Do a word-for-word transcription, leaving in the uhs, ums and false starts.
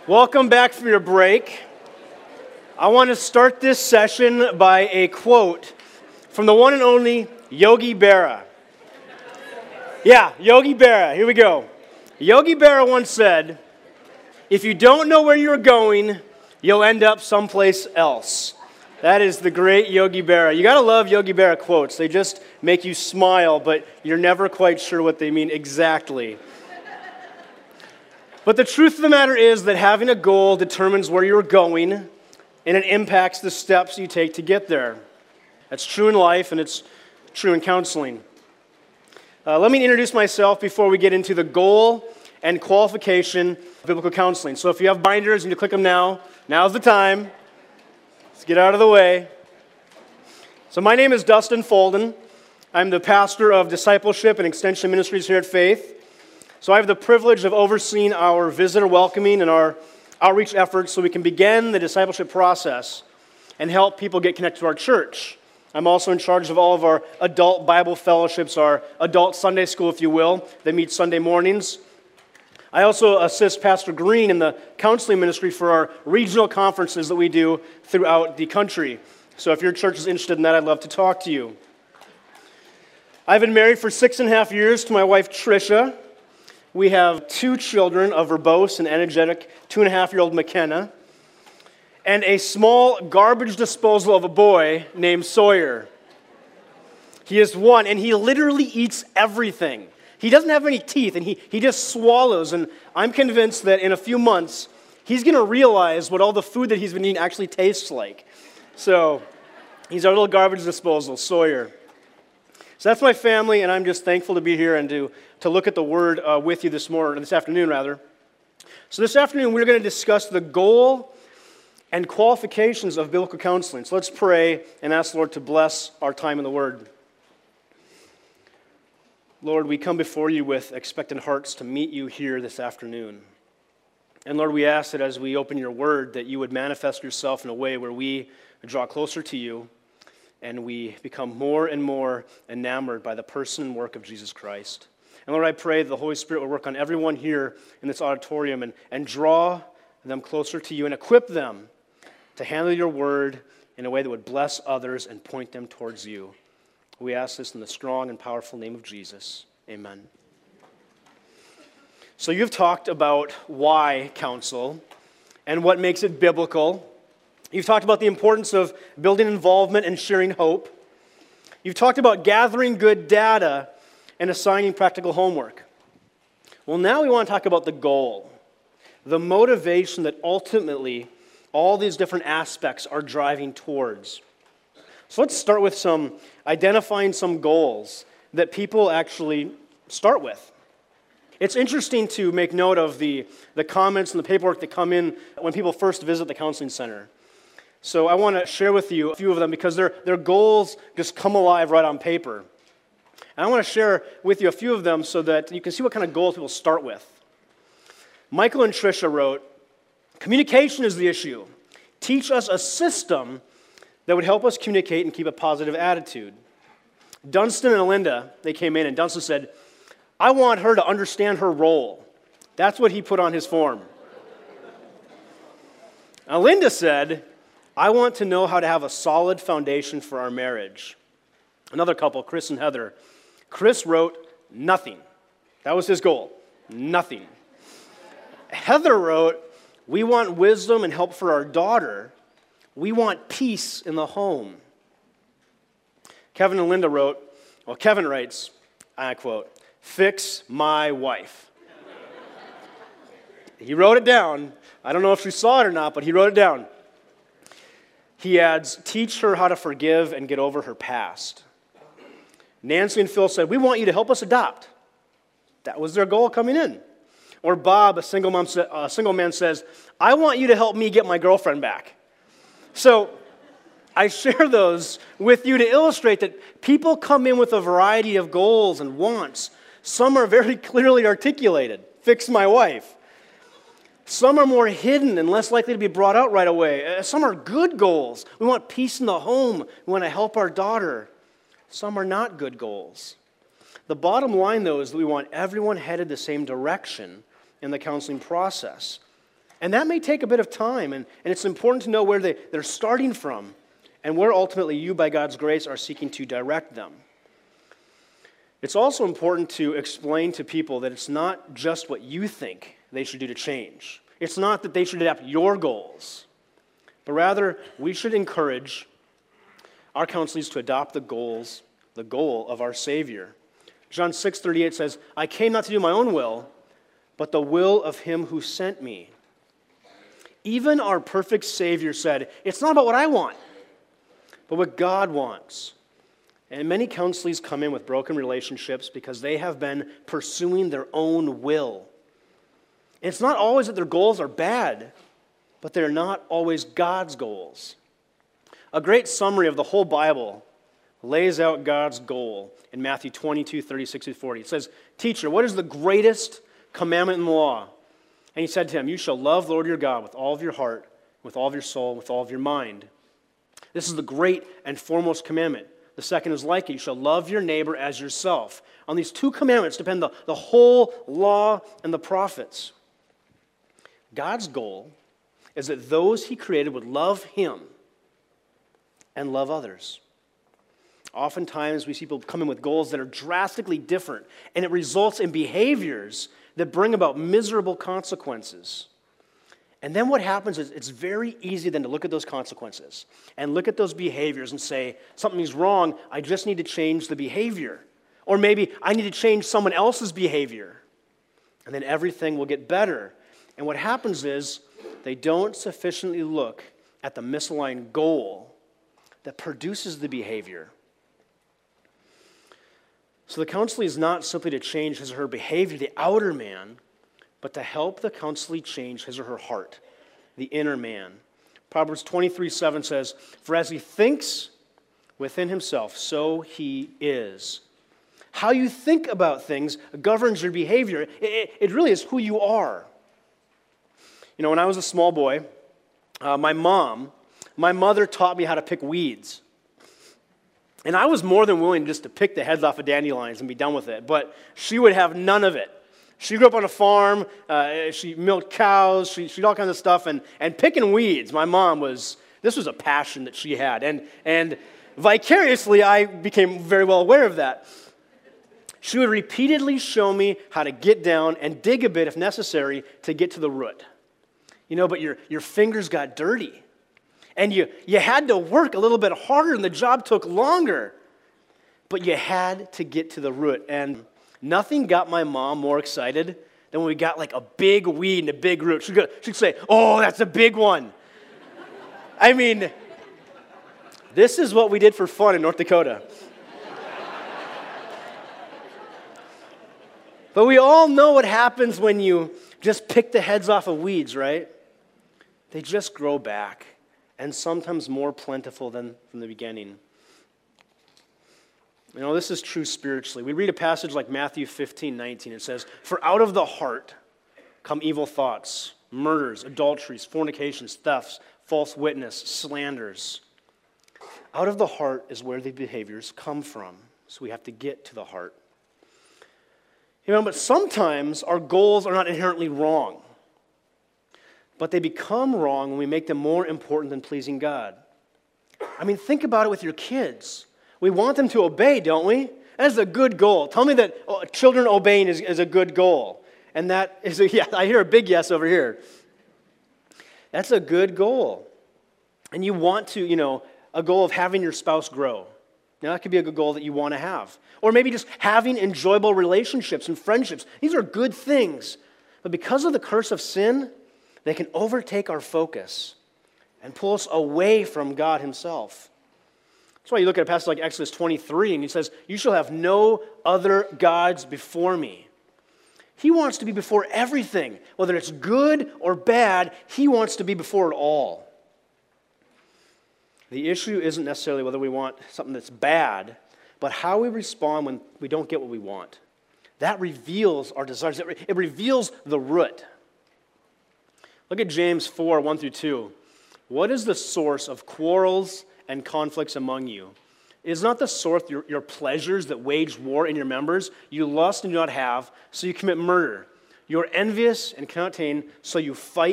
Welcome back from your break. I want to start this session by a quote from the one and only Yogi Berra. Yeah, Yogi Berra. Here we go. Yogi Berra once said, "If you don't know where you're going, you'll end up someplace else." That is the great Yogi Berra. You got to love Yogi Berra quotes. They just make you smile, but you're never quite sure what they mean exactly. But the truth of the matter is that having a goal determines where you're going, and it impacts the steps you take to get there. That's true in life, and it's true in counseling. Uh, let me introduce myself before we get into the goal and qualification of biblical counseling. So if you have binders, you need to click them now. Now's the time. Let's get out of the way. So my name is Dustin Folden. I'm the pastor of discipleship and extension ministries here at Faith. So I have the privilege of overseeing our visitor welcoming and our outreach efforts so we can begin the discipleship process and help people get connected to our church. I'm also in charge of all of our adult Bible fellowships, our adult Sunday school, if you will, that meets Sunday mornings. I also assist Pastor Green in the counseling ministry for our regional conferences that we do throughout the country. So if your church is interested in that, I'd love to talk to you. I've been married for six and a half years to my wife, Tricia. We have two children, a verbose and energetic two-and-a-half-year-old McKenna, and a small garbage disposal of a boy named Sawyer. He is one, and he literally eats everything. He doesn't have any teeth, and he, he just swallows, and I'm convinced that in a few months, he's going to realize what all the food that he's been eating actually tastes like. So, he's our little garbage disposal, Sawyer. So that's my family, and I'm just thankful to be here and to, to look at the Word uh, with you this morning, this afternoon, rather. So this afternoon, we're going to discuss the goal and qualifications of biblical counseling. So let's pray and ask the Lord to bless our time in the Word. Lord, we come before you with expectant hearts to meet you here this afternoon. And Lord, we ask that as we open your Word, that you would manifest yourself in a way where we draw closer to you, and we become more and more enamored by the person and work of Jesus Christ. And Lord, I pray that the Holy Spirit will work on everyone here in this auditorium and, and draw them closer to you and equip them to handle your word in a way that would bless others and point them towards you. We ask this in the strong and powerful name of Jesus. Amen. So you've talked about why counsel and what makes it biblical. You've talked about the importance of building involvement and sharing hope. You've talked about gathering good data and assigning practical homework. Well, now we want to talk about the goal, the motivation that ultimately all these different aspects are driving towards. So let's start with some identifying some goals that people actually start with. It's interesting to make note of the, the comments and the paperwork that come in when people first visit the counseling center. So I want to share with you a few of them because their, their goals just come alive right on paper. And I want to share with you a few of them so that you can see what kind of goals people start with. Michael and Tricia wrote, "Communication is the issue. Teach us a system that would help us communicate and keep a positive attitude." Dunstan and Alinda, they came in, and Dunstan said, "I want her to understand her role." That's what he put on his form. Alinda said, "I want to know how to have a solid foundation for our marriage." Another couple, Chris and Heather. Chris wrote, "Nothing." That was his goal. Nothing. Heather wrote, "We want wisdom and help for our daughter. We want peace in the home." Kevin and Linda wrote, well, Kevin writes, I quote, "Fix my wife." He wrote it down. I don't know if she saw it or not, but he wrote it down. He adds, "Teach her how to forgive and get over her past." Nancy and Phil said, "We want you to help us adopt." That was their goal coming in. Or Bob, a single, mom, a single man, says, "I want you to help me get my girlfriend back." So I share those with you to illustrate that people come in with a variety of goals and wants. Some are very clearly articulated. Fix my wife. Some are more hidden and less likely to be brought out right away. Some are good goals. We want peace in the home. We want to help our daughter. Some are not good goals. The bottom line, though, is that we want everyone headed the same direction in the counseling process. And that may take a bit of time, and, and it's important to know where they, they're starting from and where ultimately you, by God's grace, are seeking to direct them. It's also important to explain to people that it's not just what you think they should do to change. It's not that they should adapt your goals, but rather we should encourage our counselees to adopt the goals, the goal of our Savior. John six thirty-eight says, I came not to do my own will, but the will of him who sent me. Even our perfect Savior said, it's not about what I want, but what God wants. And many counselees come in with broken relationships because they have been pursuing their own will. And it's not always that their goals are bad, but they're not always God's goals. A great summary of the whole Bible lays out God's goal in Matthew twenty-two, thirty-six through forty. It says, Teacher, what is the greatest commandment in the law? And he said to him, you shall love the Lord your God with all of your heart, with all of your soul, with all of your mind. This is the great and foremost commandment. The second is like it. You shall love your neighbor as yourself. On these two commandments depend the, the whole law and the prophets. God's goal is that those he created would love him and love others. Oftentimes we see people come in with goals that are drastically different, and it results in behaviors that bring about miserable consequences. And then what happens is it's very easy then to look at those consequences and look at those behaviors and say, something's wrong, I just need to change the behavior. Or maybe I need to change someone else's behavior. And then everything will get better. And what happens is they don't sufficiently look at the misaligned goal that produces the behavior. So the counselee is not simply to change his or her behavior, the outer man, but to help the counselee change his or her heart, the inner man. Proverbs twenty-three seven says, for as he thinks within himself, so he is. How you think about things governs your behavior. It, it, it really is who you are. You know, when I was a small boy, uh, my mom, my mother taught me how to pick weeds. And I was more than willing just to pick the heads off of dandelions and be done with it, but she would have none of it. She grew up on a farm, uh, she milked cows, she, she did all kinds of stuff, and, and picking weeds, my mom was, this was a passion that she had, and, and vicariously I became very well aware of that. She would repeatedly show me how to get down and dig a bit if necessary to get to the root. You know, but your, your fingers got dirty. And you, you had to work a little bit harder, and the job took longer. But you had to get to the root. And nothing got my mom more excited than when we got like a big weed and a big root. She'd, go, she'd say, oh, that's a big one. I mean, this is what we did for fun in North Dakota. But we all know what happens when you just pick the heads off of weeds, right? They just grow back. And sometimes more plentiful than from the beginning. You know, this is true spiritually. We read a passage like Matthew fifteen nineteen. It says, for out of the heart come evil thoughts, murders, adulteries, fornications, thefts, false witness, slanders. Out of the heart is where the behaviors come from. So we have to get to the heart. You know, but sometimes our goals are not inherently wrong. But they become wrong when we make them more important than pleasing God. I mean, think about it with your kids. We want them to obey, don't we? That is a good goal. Tell me that oh, children obeying is, is a good goal. And that is a, yeah, I hear a big yes over here. That's a good goal. And you want to, you know, a goal of having your spouse grow. Now, that could be a good goal that you want to have. Or maybe just having enjoyable relationships and friendships. These are good things. But because of the curse of sin, they can overtake our focus and pull us away from God himself. That's why you look at a passage like Exodus twenty-three, and he says, you shall have no other gods before me. He wants to be before everything. Whether it's good or bad, he wants to be before it all. The issue isn't necessarily whether we want something that's bad, but how we respond when we don't get what we want. That reveals our desires. It reveals the root. Look at James four, one through two. What is the source of quarrels and conflicts among you? Is not the source your, your pleasures that wage war in your members? You lust and do not have, so you commit murder. You are envious and cannot attain, so you fight